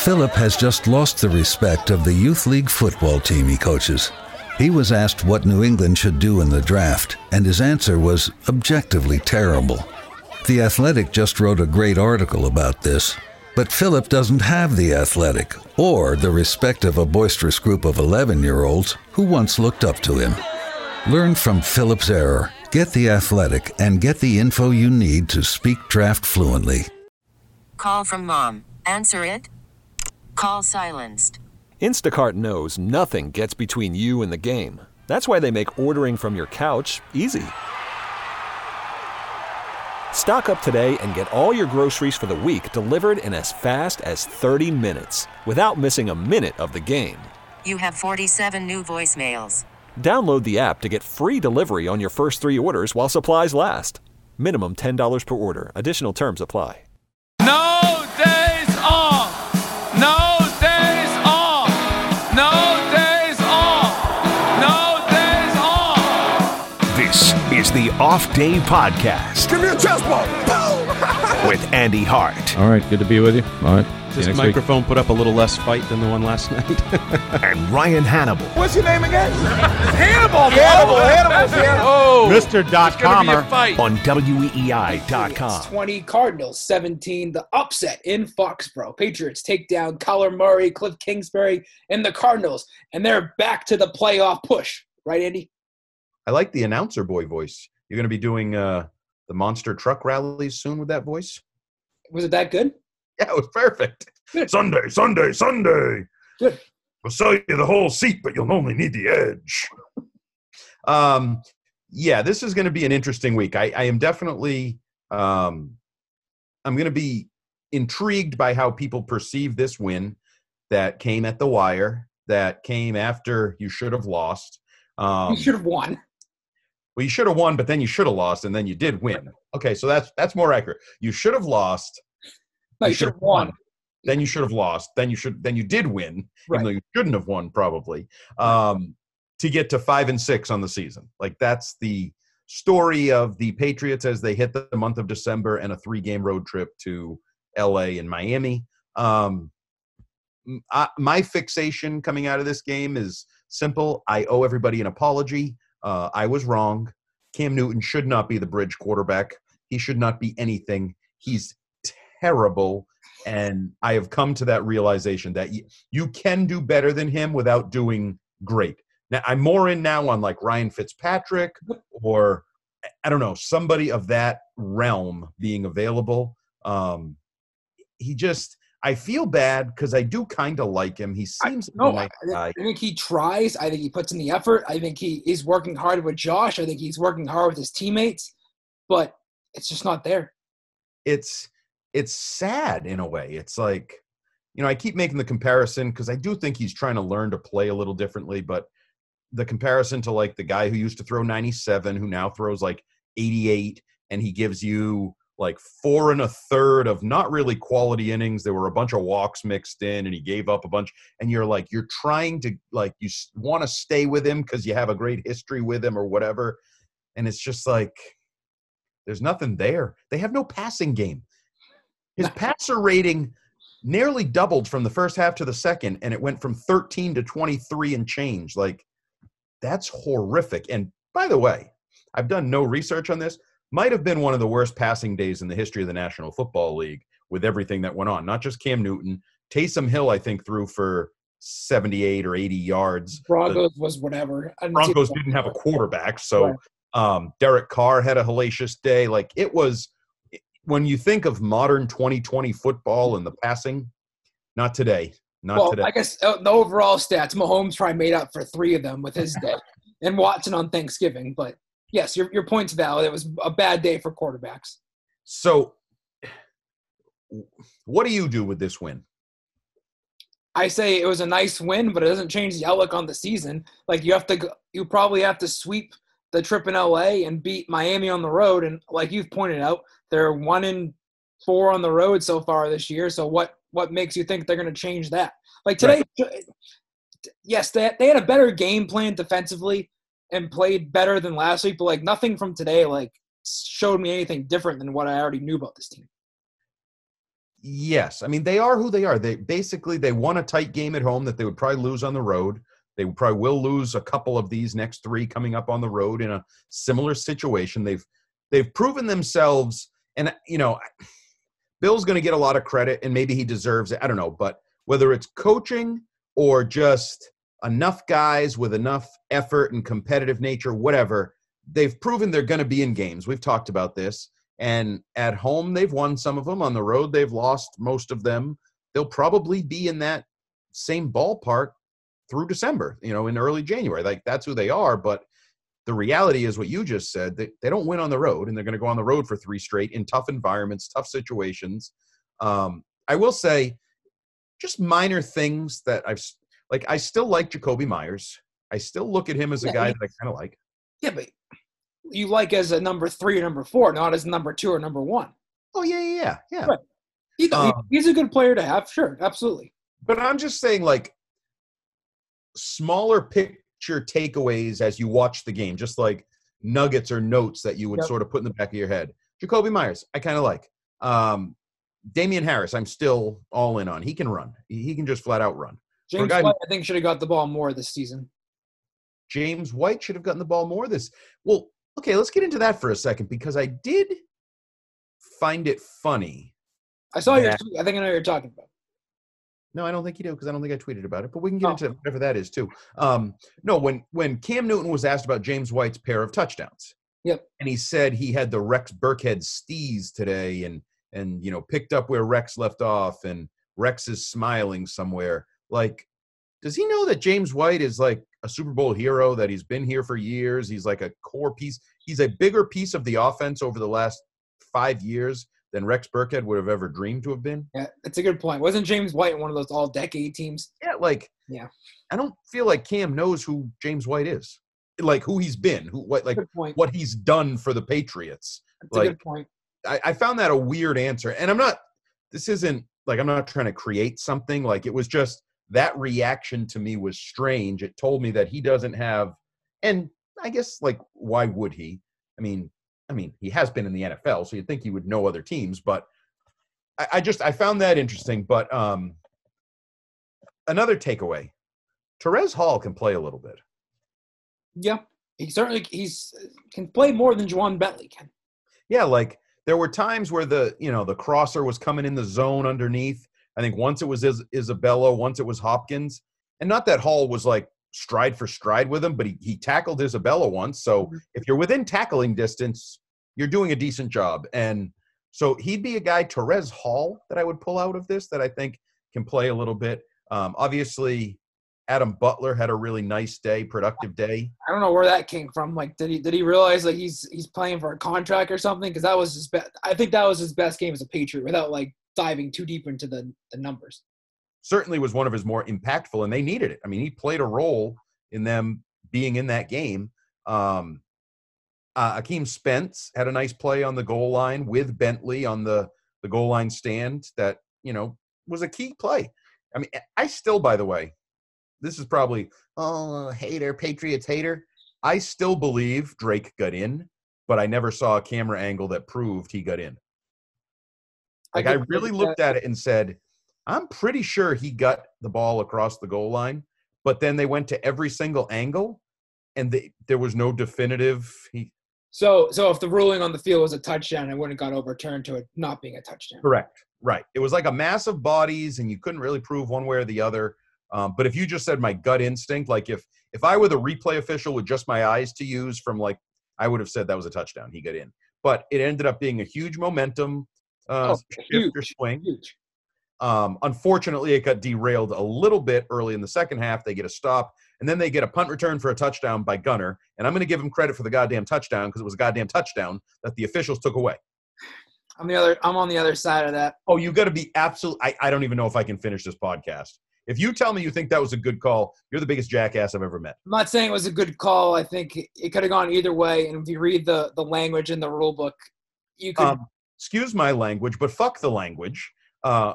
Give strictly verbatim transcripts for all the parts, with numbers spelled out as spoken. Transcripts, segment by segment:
Philip has just lost the respect of the youth league football team he coaches. He was asked what New England should do in the draft, and his answer was objectively terrible. The Athletic just wrote a great article about this, but Philip doesn't have the Athletic or the respect of a boisterous group of eleven-year-olds who once looked up to him. Learn from Philip's error, get the Athletic, and get the info you need to speak draft fluently. Call from mom. Answer it. Call silenced. Instacart knows nothing gets between you and the game. That's why they make ordering from your couch easy. Stock up today and get all your groceries for the week delivered in as fast as thirty minutes without missing a minute of the game. You have forty-seven new voicemails. Download the app to get free delivery on your first three orders while supplies last. Minimum ten dollars per order. Additional terms apply. No days off! No days off! No days off! No days off! This is the Off Day Podcast. Give me a chest bump! With Andy Hart. All right, good to be with you. All right. This microphone week. Put up a little less fight than the one last night. And Ryan Hannibal. What's your name again? Hannibal! Hannibal! Hannibal's here! Oh! Mister Dot Comer on W E E I dot com. twenty Cardinals, seventeen. The upset in Foxborough. Patriots take down Kyler Murray, Cliff Kingsbury, and the Cardinals. And they're back to the playoff push. Right, Andy? I like the announcer boy voice. You're going to be doing uh, the monster truck rallies soon with that voice? Was it that good? Yeah, it was perfect. Good. Sunday, Sunday, Sunday. Good. We'll sell you the whole seat, but you'll only need the edge. um, yeah, this is going to be an interesting week. I, I am definitely um, – I'm going to be intrigued by how people perceive this win that came at the wire, that came after you should have lost. Um, you should have won. Well, you should have won, but then you should have lost, and then you did win. Okay, so that's that's more accurate. You should have lost. No, you, you should have won. won. Then you should have lost. Then you should. Then you did win, right. Even though you shouldn't have won, probably. Um, to get to five and six on the season, like that's the story of the Patriots as they hit the month of December and a three-game road trip to L A and Miami. Um, I, my fixation coming out of this game is simple. I owe everybody an apology. Uh, I was wrong. Cam Newton should not be the bridge quarterback. He should not be anything. He's terrible. And I have come to that realization that you, you can do better than him without doing great. Now, I'm more in now on like Ryan Fitzpatrick or, I don't know, somebody of that realm being available. Um, he just – I feel bad because I do kind of like him. He seems I, no, like a nice guy. I think he tries. I think he puts in the effort. I think he is working hard with Josh. I think he's working hard with his teammates. But it's just not there. It's it's sad in a way. It's like, you know, I keep making the comparison because I do think he's trying to learn to play a little differently. But the comparison to like the guy who used to throw ninety-seven, who now throws like eighty-eight, and he gives you like four and a third of not really quality innings. There were a bunch of walks mixed in and he gave up a bunch. And you're like, you're trying to like, you want to stay with him because you have a great history with him or whatever. And it's just like, there's nothing there. They have no passing game. His passer rating nearly doubled from the first half to the second. And it went from thirteen to twenty-three and change. Like that's horrific. And by the way, I've done no research on this. Might have been one of the worst passing days in the history of the National Football League with everything that went on. Not just Cam Newton. Taysom Hill, I think, threw for seventy-eight or eighty yards. Broncos the, was whatever. Broncos didn't have a quarterback, so right. um, Derek Carr had a hellacious day. Like, it was – when you think of modern twenty twenty football and the passing, not today. Not well, today. I guess uh, the overall stats, Mahomes probably made up for three of them with his day. And Watson on Thanksgiving, but – yes, your your point's valid. It was a bad day for quarterbacks. So, what do you do with this win? I say it was a nice win, but it doesn't change the outlook on the season. Like you have to, you probably have to sweep the trip in L A and beat Miami on the road. And like you've pointed out, they're one in four on the road so far this year. So what what makes you think they're going to change that? Like today, right. yes, they they had a better game plan defensively and played better than last week, but like nothing from today like showed me anything different than what I already knew about this team. Yes. I mean, they are who they are. They basically, they won a tight game at home that they would probably lose on the road. They probably will lose a couple of these next three coming up on the road in a similar situation. They've, they've proven themselves, and, you know, Bill's going to get a lot of credit, and maybe he deserves it. I don't know. But whether it's coaching or just enough guys with enough effort and competitive nature, whatever, they've proven they're going to be in games. We've talked about this. And at home, they've won some of them. On the road, they've lost most of them. They'll probably be in that same ballpark through December, you know, in early January. Like, that's who they are. But the reality is what you just said. They, they don't win on the road, and they're going to go on the road for three straight in tough environments, tough situations. Um, I will say just minor things that I've – like, I still like Jacoby Myers. I still look at him as a Yeah, guy he- that I kind of like. Yeah, but you like as a number three or number four, not as number two or number one. Oh, yeah, yeah, yeah. yeah. Right. You know, he- Um, he's a good player to have, sure, absolutely. But I'm just saying, like, smaller picture takeaways as you watch the game, just like nuggets or notes that you would Yep. sort of put in the back of your head. Jacoby Myers, I kind of like. Um, Damian Harris, I'm still all in on. He can run. He, he can just flat out run. For a James guy who- White, I think, should have got the ball more this season. James White should have gotten the ball more this. Well, okay, let's get into that for a second, because I did find it funny. I saw your Yeah. tweet. I think I know what you're talking about. No, I don't think you do, because I don't think I tweeted about it. But we can get Oh. into whatever that is too. Um, no, when when Cam Newton was asked about James White's pair of touchdowns, Yep. and he said he had the Rex Burkhead steez today, and and you know picked up where Rex left off, and Rex is smiling somewhere. Like, does he know that James White is like a Super Bowl hero? That he's been here for years. He's like a core piece. He's a bigger piece of the offense over the last five years than Rex Burkhead would have ever dreamed to have been. Yeah, that's a good point. Wasn't James White in one of those all-decade teams? Yeah, like, Yeah. I don't feel like Cam knows who James White is, like who he's been, who what like Good point. what he's done for the Patriots. That's a Like, good point. I, I found that a weird answer, and I'm not. This isn't like I'm not trying to create something. Like, it was just that reaction to me was strange. It told me that he doesn't have, and I guess like why would he? I mean, I mean he has been in the N F L, so you'd think he would know other teams, but I, I just I found that interesting. But um, another takeaway: Terez Hall can play a little bit. Yeah, he certainly he's can play more than Juwan Bentley can. Yeah, like there were times where the you know the crosser was coming in the zone underneath. I think once it was Is- Isabella, once it was Hopkins, and not that Hall was like stride for stride with him, but he he tackled Isabella once. So Mhm. if you're within tackling distance, you're doing a decent job. And so he'd be a guy, Terez Hall, that I would pull out of this that I think can play a little bit. Um, obviously, Adam Butler had a really nice day, productive day. I don't know where that came from. Like, did he did he realize like he's he's playing for a contract or something? Because that was his best. I think that was his best game as a Patriot, without like diving too deep into the the numbers. Certainly was one of his more impactful, and they needed it. I mean, he played a role in them being in that game. Um, uh, Akeem Spence had a nice play on the goal line with Bentley on the, the goal line stand that, you know, was a key play. I mean, I still, by the way, this is probably, oh, hater, Patriots hater. I still believe Drake got in, but I never saw a camera angle that proved he got in. Like, I could really think looked that- at it and said, I'm pretty sure he got the ball across the goal line, but then they went to every single angle, and they, there was no definitive. He, So so if the ruling on the field was a touchdown, it wouldn't have got overturned to it not being a touchdown. correct, right? It was like a mass of bodies, and you couldn't really prove one way or the other. Um, but if you just said my gut instinct, like if if I were the replay official with just my eyes to use from like, I would have said that was a touchdown. He got in, but it ended up being a huge momentum uh, Oh, shift huge, or swing. Huge. Um, unfortunately, it got derailed a little bit early in the second half. They get a stop, and then they get a punt return for a touchdown by Gunner. And I'm going to give him credit for the goddamn touchdown because it was a goddamn touchdown that the officials took away. I'm the other. I'm on the other side of that. Oh, you got to be absolute. I, I don't even know if I can finish this podcast. If you tell me you think that was a good call, you're the biggest jackass I've ever met. I'm not saying it was a good call. I think it, it could have gone either way. And if you read the the language in the rule book, you could. Um, excuse my language, but fuck the language. Uh,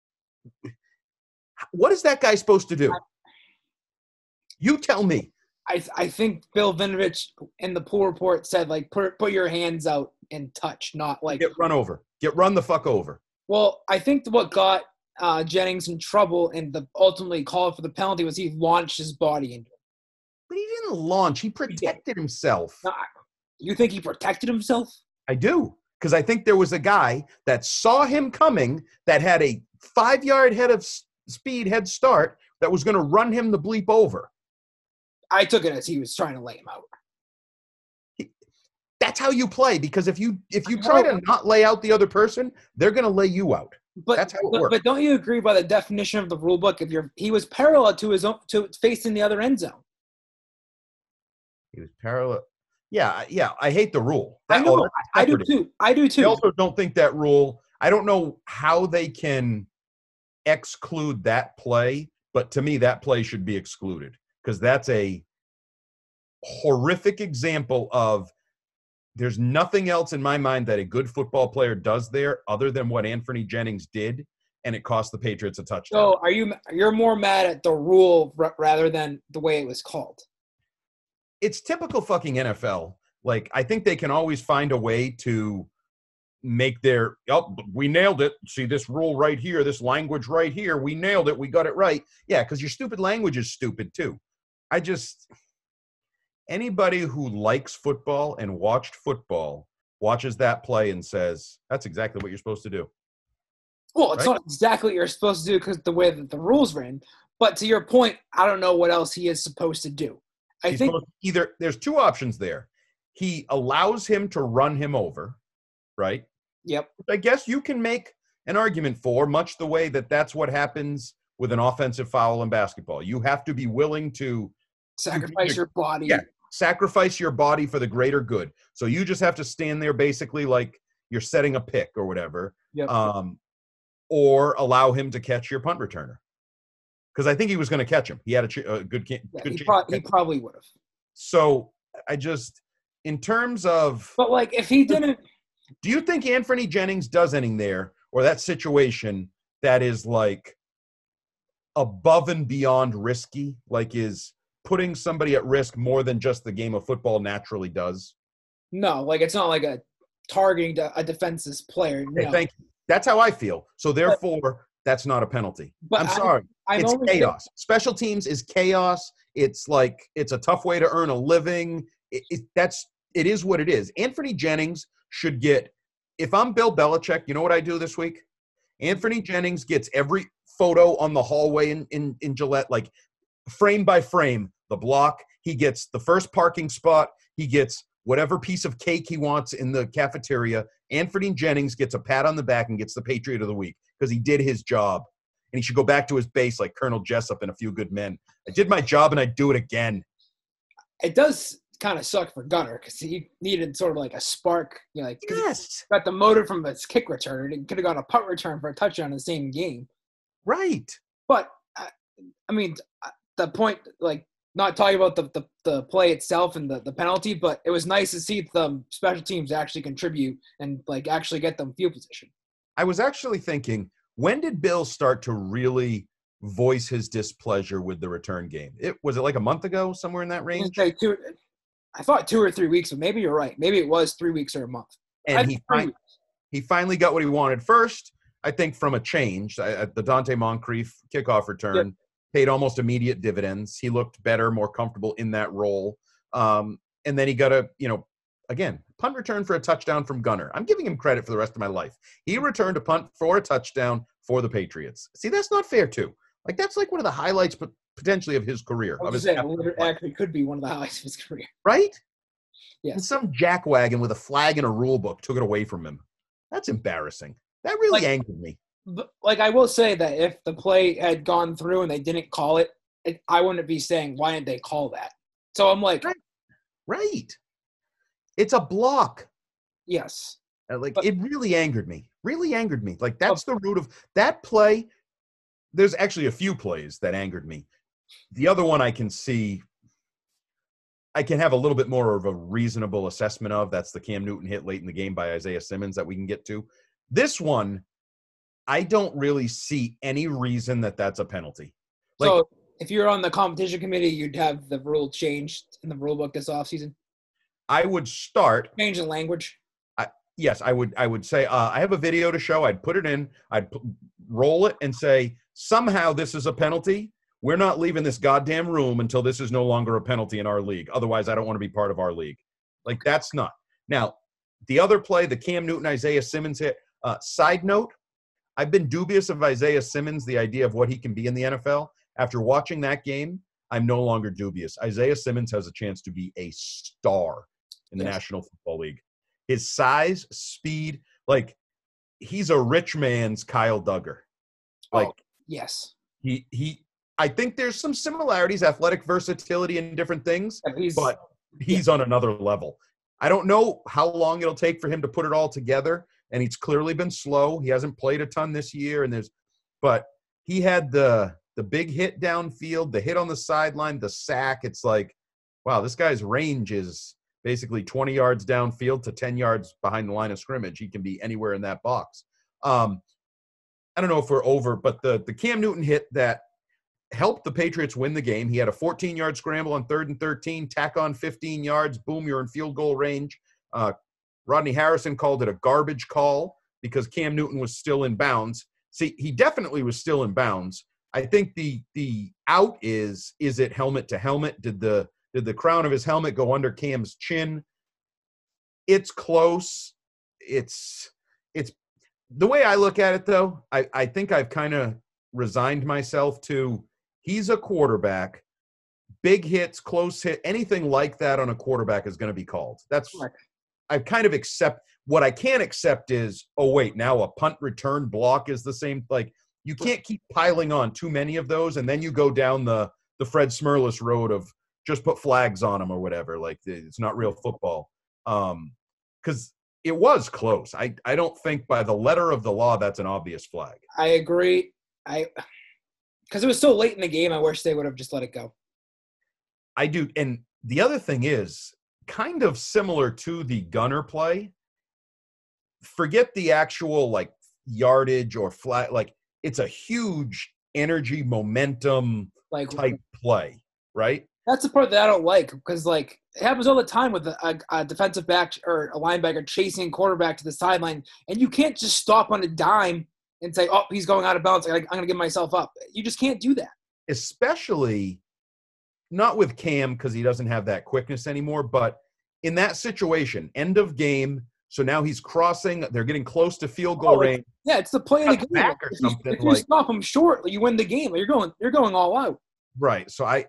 what is that guy supposed to do? You tell me. I I think Bill Vinovich in the pool report said like put put your hands out and touch, not like Get run over. Get run the fuck over. Well, I think what got uh, Jennings in trouble and the ultimately called for the penalty was he launched his body into it. But he didn't launch. He protected himself. Now, you think he protected himself? I do. Because I think there was a guy that saw him coming that had a five-yard head of speed head start that was going to run him the bleep over. I took it as he was trying to lay him out. He, that's how you play, because if you if you try to not lay out the other person, they're going to lay you out. But, that's how it but, works. But don't you agree by the definition of the rule book? If you're he was parallel to his own to facing the other end zone. He was parallel. Yeah, yeah. I hate the rule. That, I know. Oh, I do too. I do too. I also don't think that rule. I don't know how they can exclude that play, but to me, that play should be excluded because that's a horrific example of there's nothing else in my mind that a good football player does there other than what Anthony Jennings did, and it cost the Patriots a touchdown. So are you you're more mad at the rule r- rather than the way it was called? It's typical fucking N F L. Like, I think they can always find a way to make their, oh, we nailed it. See this rule right here, this language right here. We nailed it. We got it right. Yeah, because your stupid language is stupid too. I just, anybody who likes football and watched football watches that play and says, that's exactly what you're supposed to do. Well, it's right? not exactly what you're supposed to do because the way that the rules written. But to your point, I don't know what else he is supposed to do. I He's think either there's two options there. He allows him to run him over, right? Yep. I guess you can make an argument for, much the way that that's what happens with an offensive foul in basketball. You have to be willing to sacrifice to, your body. Yeah, sacrifice your body for the greater good. So you just have to stand there basically like you're setting a pick or whatever, yep. um, or allow him to catch your punt returner. Because I think he was going to catch him. He had a, ch- a good, yeah, good he chance. Pro- he probably would have. So I just, in terms of. But like, if he didn't. Do you think Anthony Jennings does anything there, or that situation that is like above and beyond risky, like is putting somebody at risk more than just the game of football naturally does? No, like it's not like a targeting a defenseless player. No. Okay, thank you. That's how I feel. So therefore, but, that's not a penalty. But I'm sorry. I, it's chaos. Been... Special teams is chaos. It's like it's a tough way to earn a living. It, it, that's it is what it is. Anthony Jennings should get. If I'm Bill Belichick, you know what I do this week? Anthony Jennings gets every photo on the hallway in, in, in Gillette, like frame by frame, the block. He gets the first parking spot. He gets whatever piece of cake he wants in the cafeteria. Anthony Jennings gets a pat on the back and gets the Patriot of the Week because he did his job. And he should go back to his base like Colonel Jessup and A Few Good Men. I did my job and I do it again. It does kind of suck for Gunner because he needed sort of like a spark. You know, like, yes. Got the motive from his kick return. He could have got a punt return for a touchdown in the same game. Right. But, uh, I mean, the point, like, not talking about the, the, the play itself and the, the penalty, but it was nice to see the special teams actually contribute and, like, actually get them field position. I was actually thinking, when did Bill start to really voice his displeasure with the return game? It was it like a month ago, somewhere in that range? I, two, I thought two or three weeks, but maybe you're right. Maybe it was three weeks or a month. And he, fi- he finally got what he wanted. First, I think from a change, uh, the Dante Moncrief kickoff return, yep. paid almost immediate dividends. He looked better, more comfortable in that role. Um, and then he got a, you know, again, punt return for a touchdown from Gunner. I'm giving him credit for the rest of my life. He returned a punt for a touchdown for the Patriots. See, that's not fair, too. Like, that's like one of the highlights potentially of his career. I was of his saying, it actually could be one of the highlights of his career. Right? Yes. And some jackwagon with a flag and a rule book took it away from him. That's embarrassing. That really like, angered me. Like, I will say that if the play had gone through and they didn't call it, it I wouldn't be saying, why didn't they call that? So I'm like. Right. right. It's a block. Yes. Like, but, it really angered me. Really angered me. Like, that's the root of that play. There's actually a few plays that angered me. The other one I can see, I can have a little bit more of a reasonable assessment of. That's the Cam Newton hit late in the game by Isaiah Simmons that we can get to. This one, I don't really see any reason that that's a penalty. Like, so if you're on the competition committee, you'd have the rule changed in the rule book this offseason? I would start. Change the language? I, yes, I would. I would say uh, I have a video to show. I'd put it in. I'd p- roll it and say somehow this is a penalty. We're not leaving this goddamn room until this is no longer a penalty in our league. Otherwise, I don't want to be part of our league. Like, that's not. Now, the other play, the Cam Newton, Isaiah Simmons hit. Uh, side note, I've been dubious of Isaiah Simmons, the idea of what he can be in the N F L. After watching that game, I'm no longer dubious. Isaiah Simmons has a chance to be a star in the yes. National Football League. His size, speed, like, he's a rich man's Kyle Duggar. Like, oh, yes. He he. I think there's some similarities, athletic versatility and different things, he's, but he's yeah. on another level. I don't know how long it'll take for him to put it all together, and he's clearly been slow. He hasn't played a ton this year, and there's, but he had the the big hit downfield, the hit on the sideline, the sack. It's like, wow, this guy's range is basically twenty yards downfield to ten yards behind the line of scrimmage. He can be anywhere in that box. Um, I don't know if we're over, but the the Cam Newton hit that helped the Patriots win the game. He had a fourteen-yard scramble on third and thirteen, tack on fifteen yards, boom, you're in field goal range. Uh, Rodney Harrison called it a garbage call because Cam Newton was still in bounds. See, he definitely was still in bounds. I think the the out is, is it helmet to helmet? Did the did the crown of his helmet go under Cam's chin? It's close. It's it's the way I look at it, though, I, I think I've kind of resigned myself to he's a quarterback. Big hits, close hit, anything like that on a quarterback is going to be called. That's right. I kind of accept. What I can't accept is, oh, wait, now a punt return block is the same. Like, you can't keep piling on too many of those, and then you go down the the Fred Smirlis road of just put flags on them or whatever. Like, it's not real football. Um, because it was close. I, I don't think by the letter of the law that's an obvious flag. I agree. I because it was so late in the game, I wish they would have just let it go. I do. And the other thing is, kind of similar to the gunner play, forget the actual, like, yardage or flat. Like, it's a huge energy, momentum like, type play, right? That's the part that I don't like because, like, it happens all the time with a, a, a defensive back or a linebacker chasing quarterback to the sideline, and you can't just stop on a dime and say, oh, he's going out of bounds. I'm going to give myself up. You just can't do that. Especially not with Cam because he doesn't have that quickness anymore, but in that situation, end of game, so now he's crossing. They're getting close to field goal oh, range. Yeah, it's the play of the game. Back or if something, you, if you like, stop him short, you win the game. You're going, you're going all out. Right. So I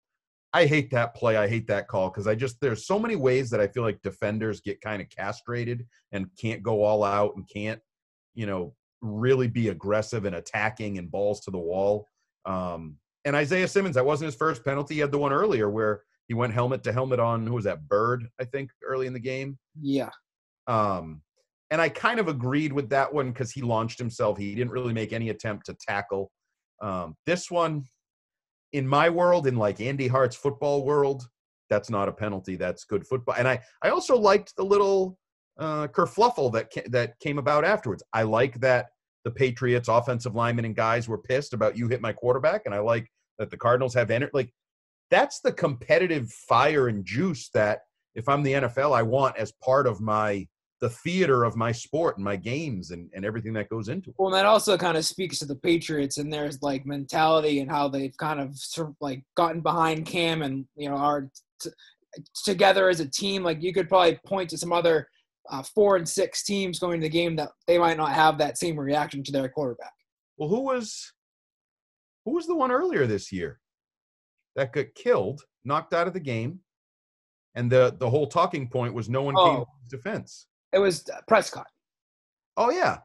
I hate that play. I hate that call because I just – there's so many ways that I feel like defenders get kind of castrated and can't go all out and can't, you know, really be aggressive and attacking and balls to the wall. Um, and Isaiah Simmons, that wasn't his first penalty. He had the one earlier where he went helmet to helmet on, who was that, Bird, I think, early in the game. Yeah. Um, and I kind of agreed with that one because he launched himself. He didn't really make any attempt to tackle. Um, this one, in my world, in like Andy Hart's football world, that's not a penalty. That's good football. And I, I also liked the little uh, kerfluffle that ca- that came about afterwards. I like that the Patriots offensive linemen and guys were pissed about you hit my quarterback, and I like that the Cardinals have entered. Like, that's the competitive fire and juice that if I'm the N F L, I want as part of my the theater of my sport and my games and, and everything that goes into it. Well, and that also kind of speaks to the Patriots and their like mentality and how they've kind of sort of like gotten behind Cam and, you know, are t- together as a team. Like, you could probably point to some other uh, four and six teams going to the game that they might not have that same reaction to their quarterback. Well, who was who was the one earlier this year that got killed, knocked out of the game, and the the whole talking point was no one oh, came to his defense? It was Prescott. Oh, yeah.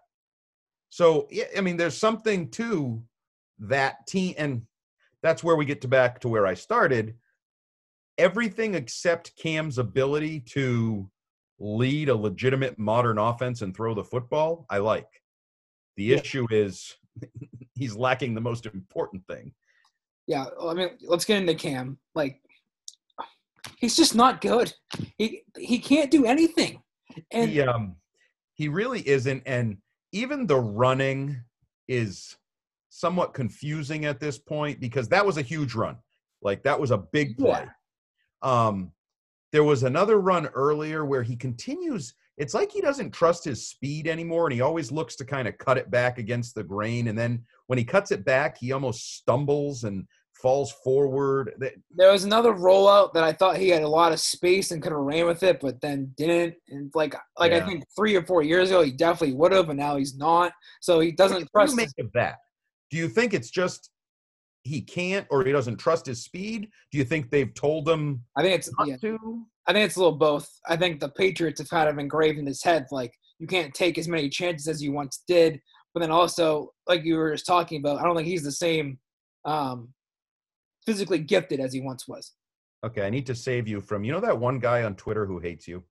So, yeah, I mean, there's something to that team, and that's where we get to back to where I started. Everything except Cam's ability to lead a legitimate modern offense and throw the football, I like. The yeah. issue is he's lacking the most important thing. Yeah, I mean, let's get into Cam. Like, he's just not good. He he can't do anything. And he, um, he really isn't, and even the running is somewhat confusing at this point because that was a huge run. Like, that was a big play. Yeah. Um, there was another run earlier where he continues it's like he doesn't trust his speed anymore, and he always looks to kind of cut it back against the grain. And then when he cuts it back, he almost stumbles and falls forward. There was another rollout that I thought he had a lot of space and could have ran with it, but then didn't. And like, like yeah. I think three or four years ago, he definitely would have, and now he's not. So he doesn't what trust. Do you make of that? Do you think it's just he can't, or he doesn't trust his speed? Do you think they've told him? I think it's not yeah. to? I think it's a little both. I think the Patriots have kind of engraved in his head, like, you can't take as many chances as you once did. But then also, like you were just talking about, I don't think he's the same um, physically gifted as he once was. Okay, I need to save you from, you know that one guy on Twitter who hates you?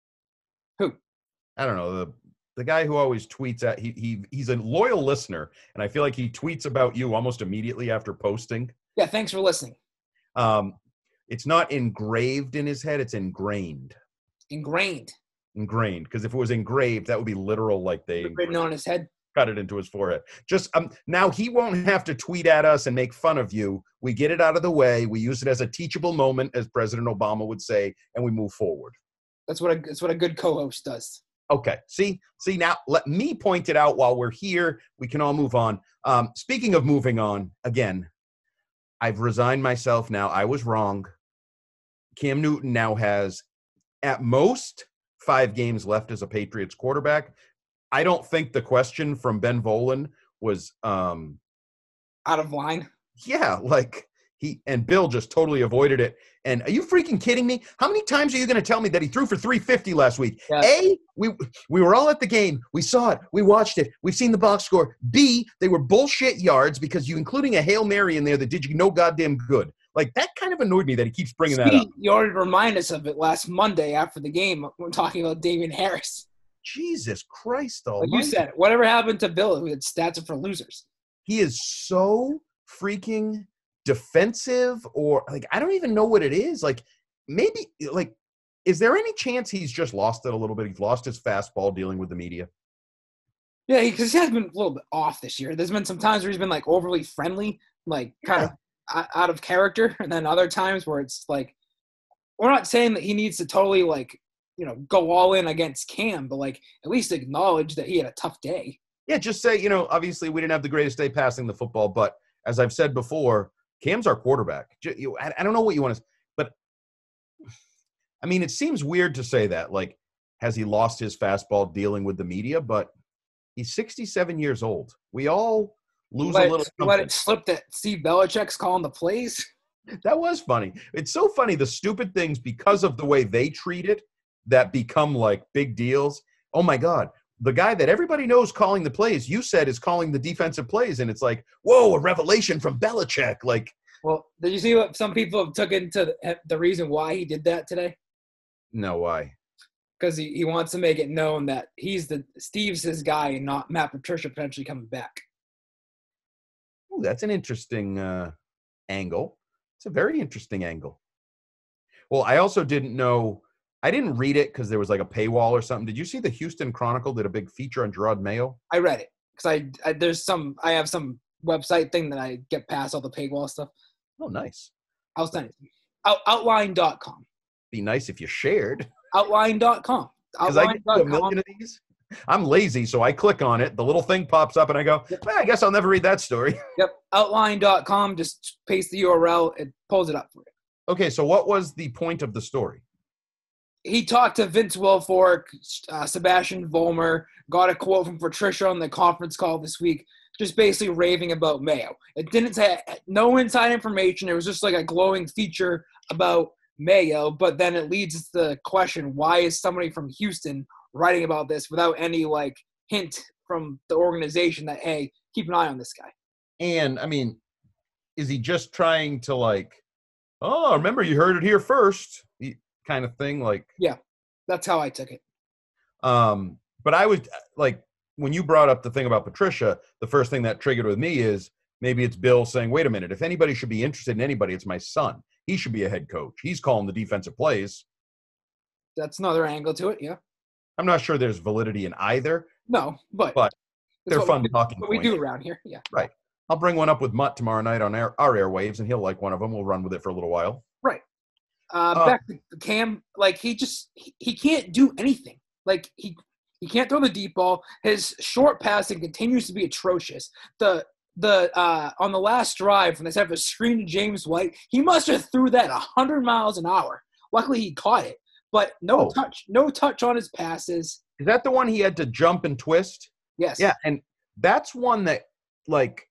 Who? I don't know, the the guy who always tweets at, he he he's a loyal listener, and I feel like he tweets about you almost immediately after posting. Yeah, thanks for listening. Um, it's not engraved in his head, it's ingrained. Ingrained. Ingrained, because if it was engraved, that would be literal, like they written on his head. Cut it into his forehead. Just um, now he won't have to tweet at us and make fun of you. We get it out of the way. We use it as a teachable moment, as President Obama would say, and we move forward. That's what a, that's what a good co-host does. Okay. See, see now, let me point it out while we're here. We can all move on. Um, speaking of moving on, again, I've resigned myself now. I was wrong. Cam Newton now has, at most, five games left as a Patriots quarterback. I don't think the question from Ben Volen was um, out of line. Yeah, like he and Bill just totally avoided it. And are you freaking kidding me? How many times are you going to tell me that he threw for three fifty last week? Yeah. A, we we were all at the game. We saw it. We watched it. We've seen the box score. B, they were bullshit yards because you including a Hail Mary in there that did you no goddamn good. Like, that kind of annoyed me that he keeps bringing See, that up. You already reminded us of it last Monday after the game when talking about Damian Harris. Jesus Christ, like you said, whatever happened to Bill, who had stats for losers? He is so freaking defensive, or like, I don't even know what it is. Like, maybe, like, is there any chance he's just lost it a little bit? He's lost his fastball dealing with the media. Yeah, because he has been a little bit off this year. There's been some times where he's been like overly friendly, like kind yeah. of out of character, and then other times where it's like, we're not saying that he needs to totally like, you know, go all in against Cam, but like at least acknowledge that he had a tough day. Yeah, just say, you know, obviously we didn't have the greatest day passing the football, but as I've said before, Cam's our quarterback. I don't know what you want to, but I mean, it seems weird to say that. Like, has he lost his fastball dealing with the media? But he's sixty-seven years old. We all lose let a little. It, let it slip that Steve Belichick's calling the plays. That was funny. It's so funny, the stupid things, because of the way they treat it, that become like big deals. Oh my God. The guy that everybody knows calling the plays, you said, is calling the defensive plays. And it's like, whoa, a revelation from Belichick. Like, well, did you see what some people have took into the, the reason why he did that today? No, why? Because he, he wants to make it known that he's the Steve's his guy and not Matt Patricia potentially coming back. Oh, that's an interesting uh, angle. It's a very interesting angle. Well, I also didn't know. I didn't read it because there was like a paywall or something. Did you see the Houston Chronicle did a big feature on Gerard Mayo? I read it because I, I there's some I have some website thing that I get past all the paywall stuff. Oh, nice. I'll send it. Out, outline dot com. Be nice if you shared. outline dot com. Because I get a million of these. I'm lazy, so I click on it. The little thing pops up, and I go, well, I guess I'll never read that story. Yep. outline dot com. Just paste the U R L. It pulls it up for you. Okay, so what was the point of the story? He talked to Vince Wilfork, uh, Sebastian Vollmer, got a quote from Patricia on the conference call this week, just basically raving about Mayo. It didn't say no inside information. It was just like a glowing feature about Mayo, but then it leads to the question, why is somebody from Houston writing about this without any like hint from the organization that, hey, keep an eye on this guy? And I mean, is he just trying to like, oh, remember you heard it here first, kind of thing? Like, yeah, that's how I took it. Um, but I was like, when you brought up the thing about Patricia, the first thing that triggered with me is maybe it's Bill saying, wait a minute, if anybody should be interested in anybody, it's my son. He should be a head coach. He's calling the defensive plays. That's another angle to it, yeah. I'm not sure there's validity in either. No, but but they're fun we, talking what points. we do around here, yeah. Right. I'll bring one up with Mutt tomorrow night on our, our airwaves, and he'll like one of them. We'll run with it for a little while. Right. Uh, uh, back to Cam, like he just he, he can't do anything. Like, he he can't throw the deep ball. His short passing continues to be atrocious. The the uh, on the last drive, when they set up a screen to James White, he must have threw that one hundred miles an hour. Luckily, he caught it. But no Oh. touch, no touch on his passes. Is that the one he had to jump and twist? Yes. Yeah, and that's one that, like,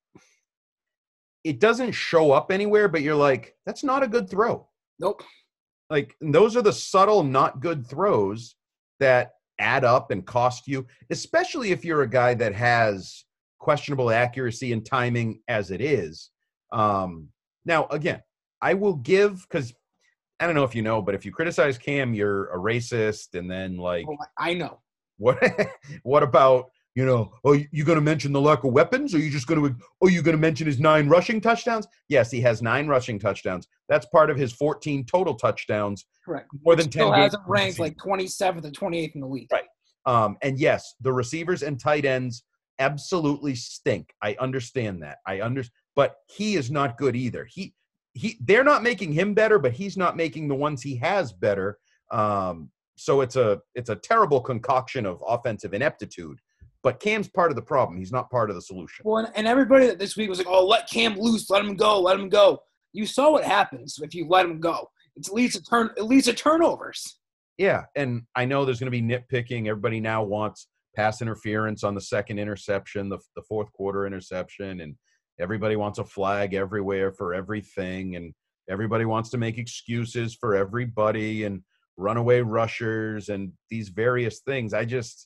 it doesn't show up anywhere, but you're like, that's not a good throw. Nope. Like, those are the subtle, not good throws that add up and cost you, especially if you're a guy that has questionable accuracy and timing as it is. Um, now, again, I will give, because I don't know if you know, but if you criticize Cam, you're a racist. And then, like, Oh, I know. what what about, you know, oh, you going to mention the lack of weapons? Or are you just going to, oh, you going to mention his nine rushing touchdowns? Yes, he has nine rushing touchdowns. That's part of his fourteen total touchdowns. Correct. More than ten Still games has him in the ranked season. like twenty-seventh and twenty-eighth in the league. Right. Um, and yes, the receivers and tight ends absolutely stink. I understand that. I understand, but he is not good either. He he they're not making him better, but he's not making the ones he has better. Um, so it's a it's a terrible concoction of offensive ineptitude. But Cam's part of the problem. He's not part of the solution. Well, and, and everybody that this week was like, "Oh, let Cam loose, let him go, let him go." You saw what happens if you let him go. It leads to turn. It leads to turnovers. Yeah, and I know there's going to be nitpicking. Everybody now wants pass interference on the second interception, the the fourth quarter interception, and everybody wants a flag everywhere for everything, and everybody wants to make excuses for everybody and runaway rushers and these various things. I just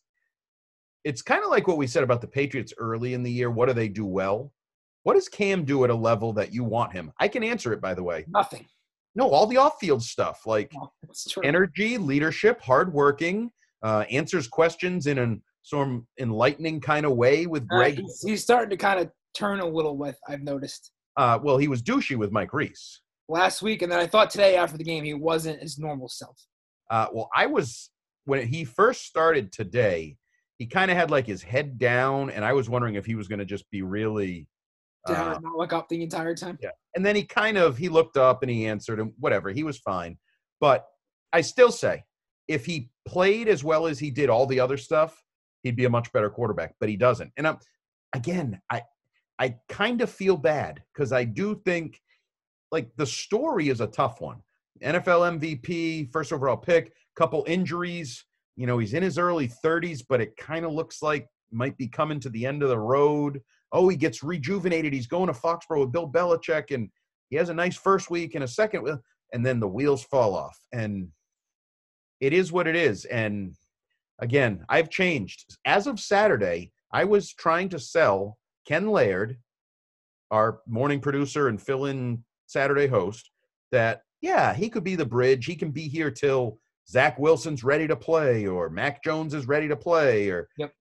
– it's kind of like what we said about the Patriots early in the year. What do they do well? What does Cam do at a level that you want him? I can answer it, by the way. Nothing. No, all the off-field stuff, like No, it's true. energy, leadership, hardworking, uh, answers questions in an some enlightening kind of way with Uh, Greg. he's, he's starting to kind of turn a little with. I've noticed Uh, well, he was douchey with Mike Reese. last week, and then I thought today after the game he wasn't his normal self. Uh, well, I was when he first started today. He kind of had like his head down, and I was wondering if he was going to just be really. Down Uh, and not look up the entire time. yeah, and then he kind of he looked up and he answered and whatever. He was fine, but I still say if he played as well as he did all the other stuff, he'd be a much better quarterback. But he doesn't, and I'm again, I I kind of feel bad because I do think like the story is a tough one. N F L M V P, first overall pick, couple injuries. You know, he's in his early thirties, but it kind of looks like might be coming to the end of the road. Oh, he gets rejuvenated. He's going to Foxborough with Bill Belichick, and he has a nice first week and a second, and then the wheels fall off. And it is what it is. And again, I've changed. As of Saturday, I was trying to sell Ken Laird, our morning producer and fill-in Saturday host, that, yeah, he could be the bridge. He can be here till Zach Wilson's ready to play or Mac Jones is ready to play. Or Yep.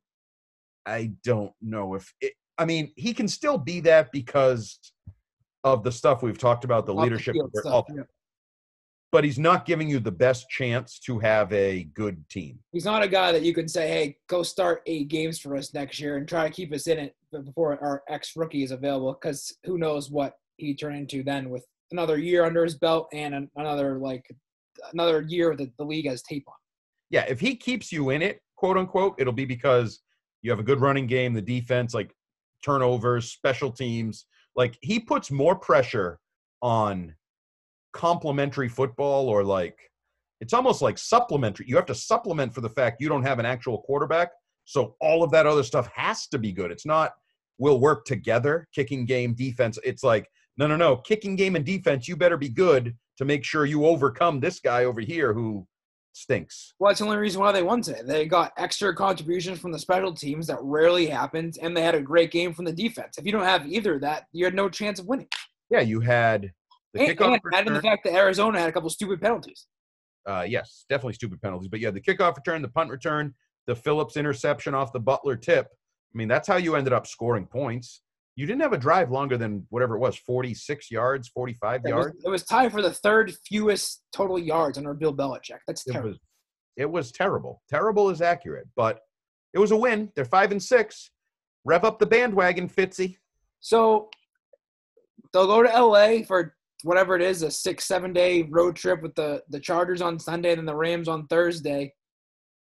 I don't know if it, I mean, he can still be that because of the stuff we've talked about, the Off the leadership. field all- stuff, yeah. But he's not giving you the best chance to have a good team. He's not a guy that you can say, "Hey, go start eight games for us next year and try to keep us in it before our ex-rookie is available," because who knows what he turn into then with another year under his belt and an, another like another year that the league has tape on. Yeah, if he keeps you in it, quote unquote, it'll be because you have a good running game, the defense, like turnovers, special teams. Like he puts more pressure on complementary football, or like it's almost like supplementary. You have to supplement for the fact you don't have an actual quarterback. So all of that other stuff has to be good. It's not we'll work together, kicking game, defense. It's like, no, no, no, kicking game and defense, you better be good to make sure you overcome this guy over here who stinks. Well, that's the only reason why they won today. They got extra contributions from the special teams that rarely happens, and they had a great game from the defense. If you don't have either of that, you had no chance of winning. Yeah, you had the And, kickoff and add in the return. fact that Arizona had a couple stupid penalties. Uh, yes, definitely stupid penalties. But yeah, the kickoff return, the punt return, the Phillips interception off the Butler tip. I mean, that's how you ended up scoring points. You didn't have a drive longer than whatever it was, forty-six yards, forty-five It yards. was, it was tied for the third fewest total yards under Bill Belichick. That's It terrible. was, it was terrible. Terrible is accurate, but it was a win. They're five and six. Rev up the bandwagon, Fitzy. So they'll go to L A for whatever it is, a six, seven day road trip with the, the Chargers on Sunday and then the Rams on Thursday.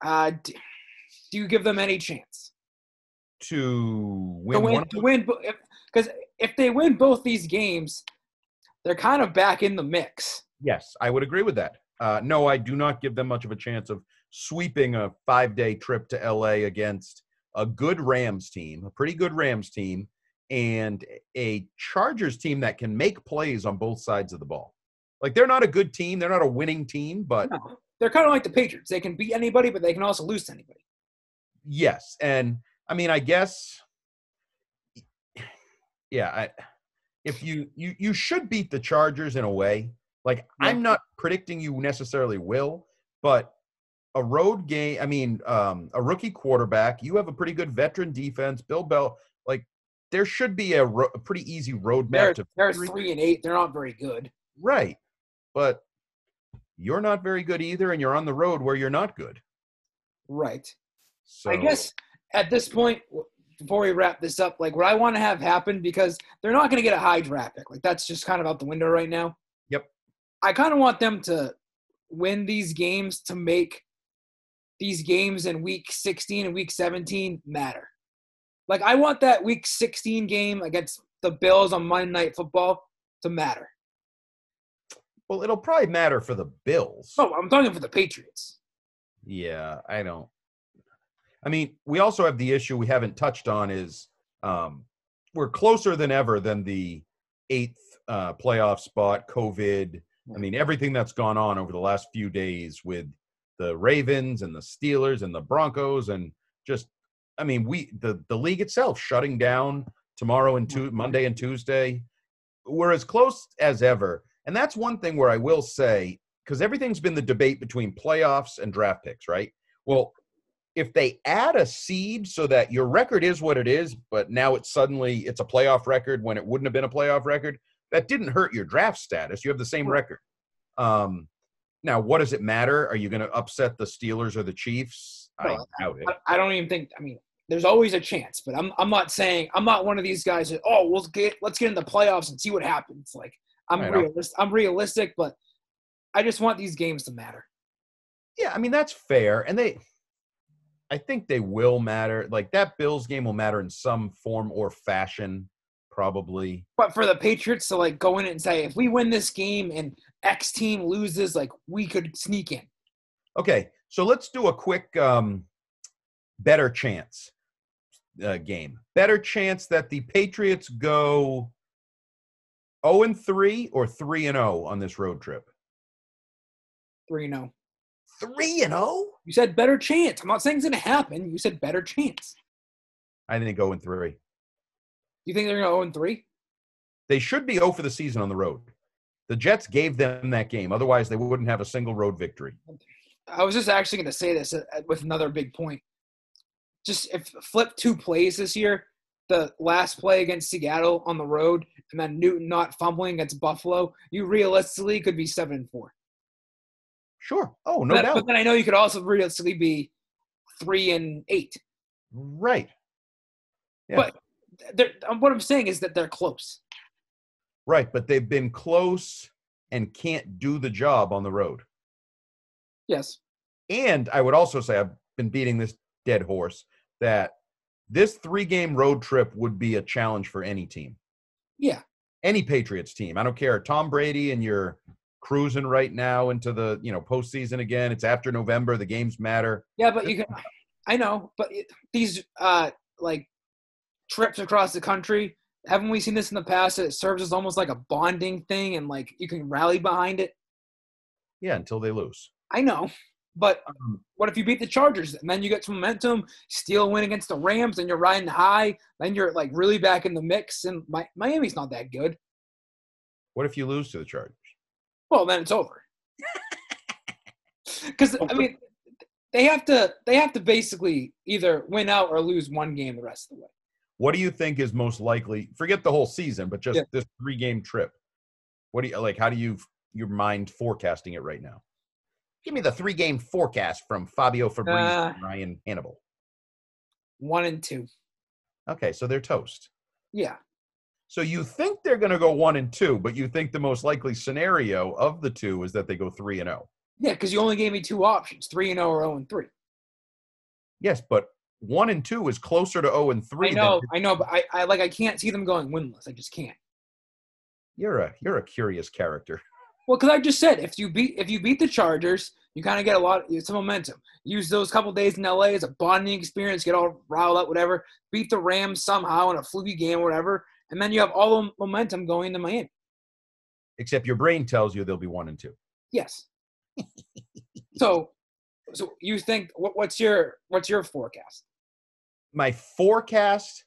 Uh, do, do you give them any chance To win, to win? one, To win, because if, if they win both these games, they're kind of back in the mix. yes, I would agree with that. Uh, no, I do not give them much of a chance of sweeping a five-day trip to L A against a good Rams team, a pretty good Rams team, and a Chargers team that can make plays on both sides of the ball. Like, they're not a good team. They're not a winning team, but No, they're kind of like the Patriots. They can beat anybody, but they can also lose to anybody. yes. And I mean, I guess, yeah, I, if you, you, you should beat the Chargers in a way. Like, Yeah. I'm not predicting you necessarily will, but a road game, I mean, um, a rookie quarterback, you have a pretty good veteran defense, Bill Bell, like, there should be a, ro- a pretty easy roadmap They're, to they're victory. three and eight. They're not very good. Right. But you're not very good either, and you're on the road where you're not good. Right. So I guess at this point, w- before we wrap this up, like what I want to have happen, because they're not going to get a high draft pick. Like that's just kind of out the window right now. Yep. I kind of want them to win these games to make these games in week sixteen and week seventeen matter. Like I want that week sixteen game against the Bills on Monday Night Football to matter. Well, it'll probably matter for the Bills. Oh, I'm talking for the Patriots. Yeah, I don't. I mean, we also have the issue we haven't touched on is um, we're closer than ever than the eighth uh, playoff spot, COVID. I mean, everything that's gone on over the last few days with the Ravens and the Steelers and the Broncos and just, I mean, we the, the league itself shutting down tomorrow and tu- Monday and Tuesday. We're as close as ever. And that's one thing where I will say, because everything's been the debate between playoffs and draft picks, right? Well, if they add a seed so that your record is what it is, but now it's suddenly it's a playoff record when it wouldn't have been a playoff record, that didn't hurt your draft status. You have the same record. Um, now, what does it matter? Are you going to upset the Steelers or the Chiefs? I No, doubt it. I, I don't even think. I mean, there's always a chance, but I'm I'm not saying I'm not one of these guys that oh we'll get let's get in the playoffs and see what happens. Like I'm I know. realistic. I'm realistic, but I just want these games to matter. Yeah, I mean, that's fair. And they – I think they will matter. Like, that Bills game will matter in some form or fashion, probably. But for the Patriots to like go in and say if we win this game and X team loses, like we could sneak in. Okay, so let's do a quick um, better chance uh, game. Better chance that the Patriots go oh and three or three and oh on this road trip? Three and zero. three and oh? You said better chance. I'm not saying it's gonna happen. You said better chance. I think oh and three. You think they're gonna zero and three? They should be oh for the season on the road. The Jets gave them that game. Otherwise, they wouldn't have a single road victory. I was just actually going to say this uh, with another big point. Just if flip two plays this year, the last play against Seattle on the road, and then Newton not fumbling against Buffalo, you realistically could be seven and four. Sure. Oh, no but, doubt. But then I know you could also realistically be three and eight. Right. Yeah. But they're- what I'm saying is that they're close. Right, but they've been close and can't do the job on the road. Yes. And I would also say, I've been beating this dead horse, that this three-game road trip would be a challenge for any team. Yeah. Any Patriots team. I don't care. Tom Brady and you're cruising right now into the, you know, postseason again. It's after November. The games matter. Yeah, but you can – I know, but it, these, uh, like, trips across the country, haven't we seen this in the past? It serves as almost like a bonding thing, and, like, you can rally behind it. Yeah, until they lose. I know, but what if you beat the Chargers and then you get some momentum, steal a win against the Rams, and you're riding high, then you're, like, really back in the mix, and Mi- Miami's not that good. What if you lose to the Chargers? Well, then it's over. Because, I mean, they have to they have to basically either win out or lose one game the rest of the way. What do you think is most likely? Forget the whole season, but just Yeah. this three-game trip. What do you like? How do you your mind forecasting it right now? Give me the three-game forecast from Fabio Fabriz Uh, and Ryan Hannibal. One and two. Okay, so they're toast. Yeah. So you think they're going to go one and two, but you think the most likely scenario of the two is that they go three and zero. Yeah, because you only gave me two options, three and zero or zero and three. Yes, but one and two is closer to zero and three. I know, than- I know, but I, I like I can't see them going winless. I just can't. You're a you're a curious character. Well, because I just said if you beat if you beat the Chargers, you kind of get a lot some momentum. Use those couple days in L A as a bonding experience, get all riled up, whatever. Beat the Rams somehow in a fluky game or whatever, and then you have all the momentum going to Miami. Except your brain tells you they'll be one and two. Yes. so, so you think what, what's your what's your forecast? My forecast,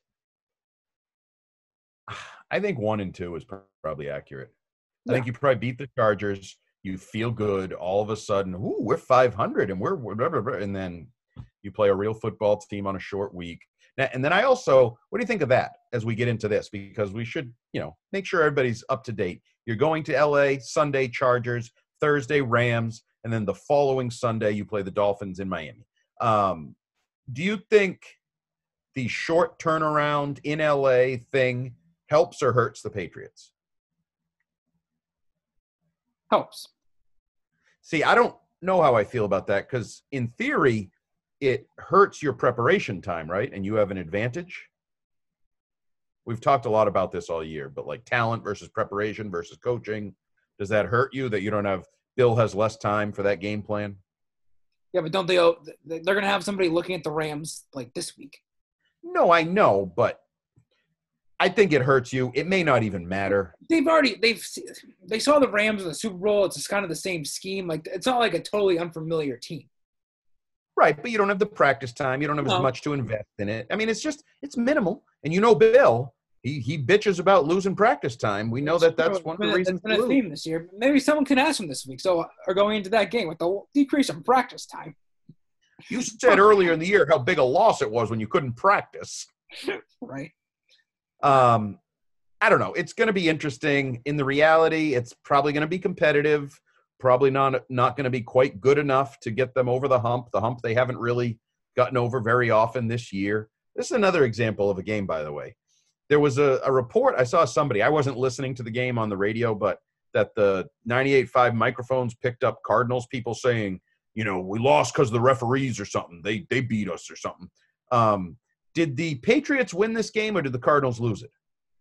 I think one and two is probably accurate. I think you probably beat the Chargers. You feel good. All of a sudden, ooh, we're five hundred and we're, we're blah, blah, blah, and then you play a real football team on a short week. Now, and then I also, what do you think of that as we get into this? Because we should, you know, make sure everybody's up to date. You're going to L A Sunday Chargers, Thursday Rams, and then the following Sunday you play the Dolphins in Miami. Um, do you think the short turnaround in L A thing helps or hurts the Patriots? Helps. See, I don't know how I feel about that because in theory, it hurts your preparation time, right? And you have an advantage. We've talked a lot about this all year, but like talent versus preparation versus coaching, does that hurt you that you don't have Bill has less time for that game plan? Yeah, but don't they? They're going to have somebody looking at the Rams like this week. No, I know, but I think it hurts you. It may not even matter. They've already they've they saw the Rams in the Super Bowl. It's just kind of the same scheme. Like it's not like a totally unfamiliar team. Right, but you don't have the practice time. You don't have No. as much to invest in it. I mean, it's just it's minimal. And you know, Bill, he he bitches about losing practice time. We know that that's one of the reasons. That's been a theme this year. Maybe someone can ask him this week. So, or going into that game with the decrease in practice time. You said earlier in the year how big a loss it was when you couldn't practice. Right. Um, I don't know. It's going to be interesting. In the reality, it's probably going to be competitive. Probably not not going to be quite good enough to get them over the hump. The hump they haven't really gotten over very often this year. This is another example of a game, by the way. There was a, a report. I saw somebody. I wasn't listening to the game on the radio, but that the ninety-eight point five microphones picked up Cardinals people saying, you know, we lost because of the referees or something. They they beat us or something. Um, did the Patriots win this game or did the Cardinals lose it?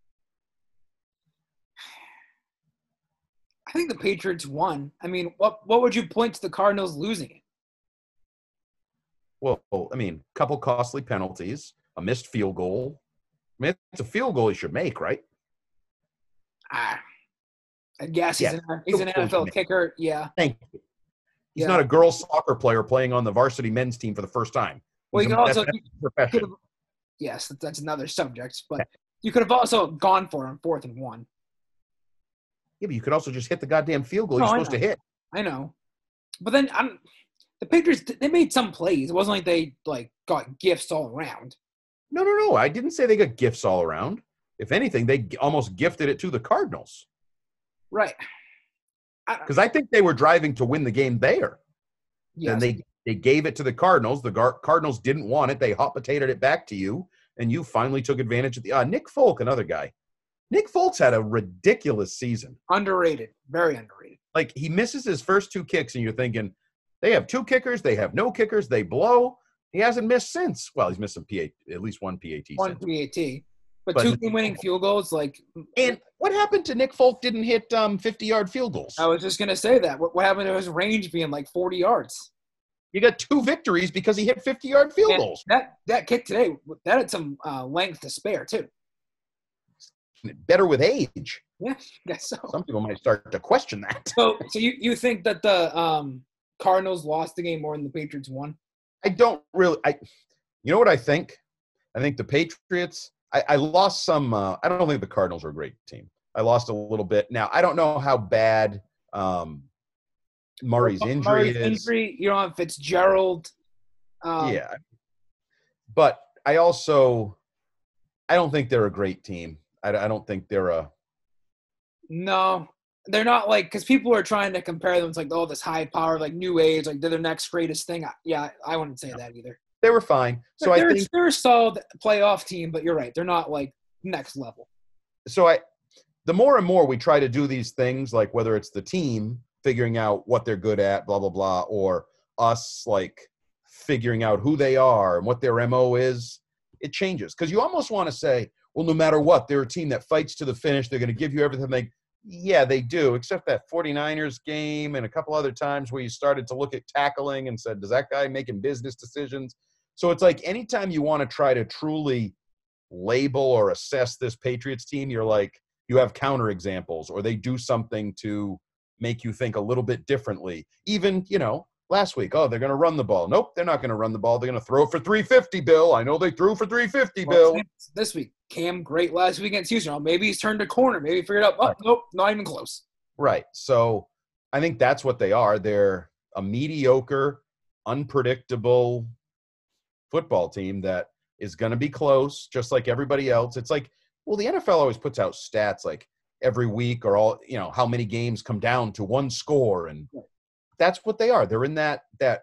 I think the Patriots won. I mean, what what would you point to the Cardinals losing it? Well, I mean, a couple costly penalties, a missed field goal. I mean, it's a field goal he should make, right? Ah, I guess Yeah, he's an, he's an N F L make. kicker. Yeah. Thank you. He's Yeah. not a girls soccer player playing on the varsity men's team for the first time. Well, He's you a- could also that's you his profession. could've- yes, that- that's another subject. But you could have also gone for it on fourth and one. Yeah, but you could also just hit the goddamn field goal No, you're I supposed to know. hit. I know, but then I'm, the Patriots. They made some plays. It wasn't like they like got gifts all around. No, no, no. I didn't say they got gifts all around. If anything, they g- almost gifted it to the Cardinals Right. I, because I think they were driving to win the game there. yes. And they, they gave it to the Cardinals. The Gar- Cardinals didn't want it. They hot potatoed it back to you, and you finally took advantage of the uh, – Nick Folk, another guy. Nick Folk's had a ridiculous season. underrated. Very underrated. Like, he misses his first two kicks, and you're thinking, they have two kickers, they have no kickers, they blow. He hasn't missed since. Well, he's missed some P A, at least one P A T One since. P A T. But, But- two game-winning field goals, like And what happened to Nick Folk didn't hit um, fifty-yard field goals? I was just gonna say that. What, what happened to his range being like forty yards? You got two victories because he hit fifty-yard field And goals. that that kick today, that had some uh, length to spare too. Better with age. Yeah, I guess so. Some people might start to question that. So, so you, you think that the um, Cardinals lost the game more than the Patriots won? I don't really. I, you know what I think? I think the Patriots. I, I lost some. Uh, I don't think the Cardinals are a great team. I lost a little bit. Now I don't know how bad um, Murray's Well, injury Murray's is. injury, you don't have Fitzgerald. Um, Yeah, but I also I don't think they're a great team. I, I don't think they're a. No, they're not like because people are trying to compare them to like oh this high power like new age like they're the next greatest thing. I, yeah, I wouldn't say that either. They were fine. So they're, I think they're a solid playoff team, but you're right, they're not like next level. so. I the more and more we try to do these things, like whether it's the team figuring out what they're good at, blah blah blah, or us like figuring out who they are and what their M O is, it changes. Because you almost want to say, well, no matter what, they're a team that fights to the finish. They're going to give you everything. They, yeah, they do, except that 49ers game and a couple other times where you started to look at tackling and said, does that guy making business decisions? So it's like anytime you want to try to truly label or assess this Patriots team, you're like, you have counterexamples, or they do something to make you think a little bit differently. Even, you know, last week, oh, they're going to run the ball. Nope, they're not going to run the ball. They're going to throw for three fifty, Bill. I know they threw for three fifty, well, Bill. This week, Cam, great last week against Houston. Oh, maybe he's turned a corner. Maybe he figured out, oh, nope, not even close. Right. So I think that's what they are. They're a mediocre, unpredictable football team that is going to be close, just like everybody else. It's like, well, the N F L always puts out stats like every week or all, you know, how many games come down to one score. And that's what they are. They're in that, that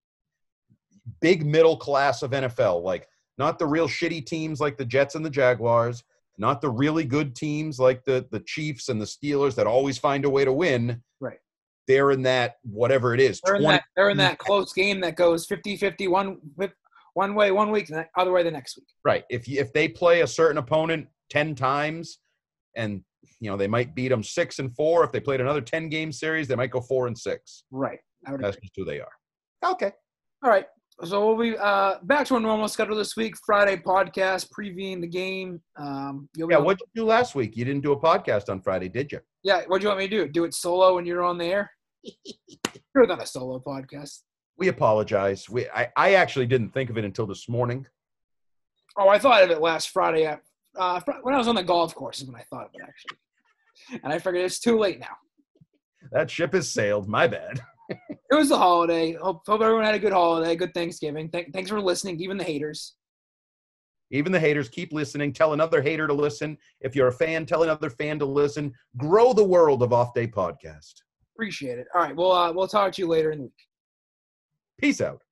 big middle class of N F L, like not the real shitty teams like the Jets and the Jaguars, not the really good teams like the, the Chiefs and the Steelers that always find a way to win. Right. They're in that, whatever it is. They're in that, they're in that close game that goes fifty fifty, one, one way one week, and the other way the next week. Right. If you, if they play a certain opponent ten times and, you know, they might beat them six and four. If they played another ten game series, they might go four and six. Right. That's just who they are. Okay. All right. So we'll be uh, back to our normal schedule this week. Friday podcast previewing the game. Um, you'll yeah. What'd you do last week? You didn't do a podcast on Friday, did you? Yeah. What do you want me to do? Do it solo when you're on the air? You're not a solo podcast. We apologize. We I, I actually didn't think of it until this morning. Oh, I thought of it last Friday. At, uh, when I was on the golf course is when I thought of it, actually. And I figured it's too late now. That ship has sailed. My bad. It was a holiday. Hope, hope everyone had a good holiday, good Thanksgiving. Th- thanks for listening, even the haters. Even the haters, keep listening. Tell another hater to listen. If you're a fan, tell another fan to listen. Grow the world of Off Day Podcast. Appreciate it. All right, well, uh, we'll talk to you later in the week. Peace out.